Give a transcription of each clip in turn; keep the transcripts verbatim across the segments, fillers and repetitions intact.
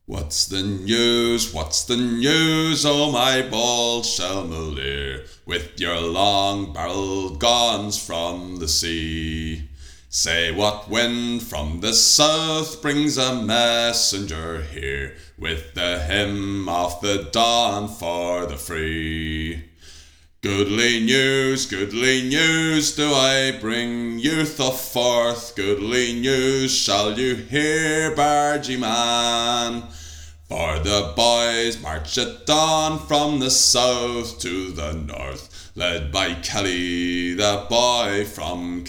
What's the news, what's the news, oh my bold Shelmalier, with your long-barreled guns from the sea? Say what wind from the south brings a messenger here, with the hymn of the dawn for the free? Goodly news, goodly news do I bring, youth of Forth, goodly news shall you hear, bargee man. For the boys march at dawn from the south to the north, led by Kelly, the boy from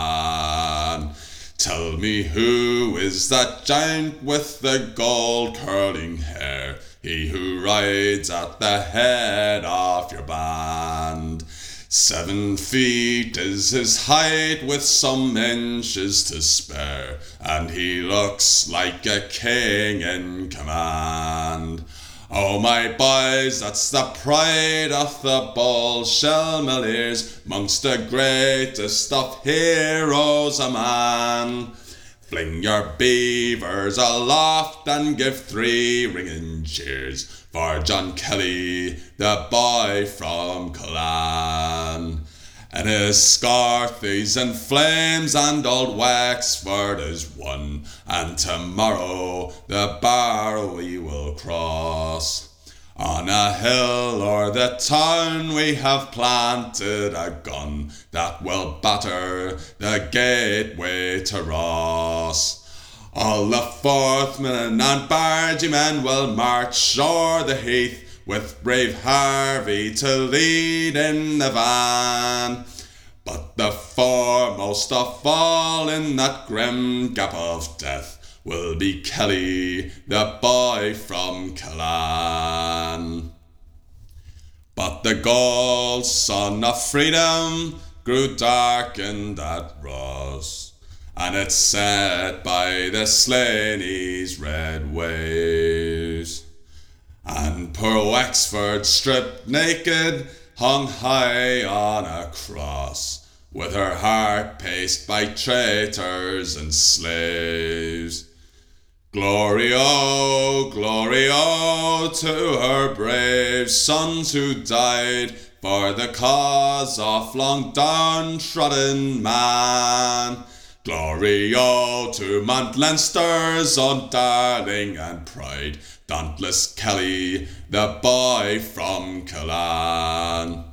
Killaan. Tell me who is that giant with the gold curling hair, he who rides at the head of your band? Seven feet is his height with some inches to spare, and he looks like a king in command. Oh my boys, that's the pride of the bold Shelmaliers, mongst the greatest of heroes a man. Fling your beavers aloft and give three ringing cheers for John Kelly, the boy from Killaan. And his Scarthy's in flames and old Wexford is won, and tomorrow the bar we will cross. On a hill o'er the town we have planted a gun that will batter the gateway to Ross. All the Forthmen and bargeemen will march o'er the heath, with brave Harvey to lead in the van. But the foremost of all in that grim gap of death will be Kelly, the boy from Killaan. But the gold sun of freedom grew darkened at Ross, and it set by the Slaney's red waves. And poor Wexford, stripped naked, hung high on a cross, with her heart paced by traitors and slaves. Glory, oh, glory, oh, to her brave sons who died for the cause of long downtrodden man. Glory, oh, to Mount Leinster's own darling and pride, dauntless Kelly, the boy from Killaan.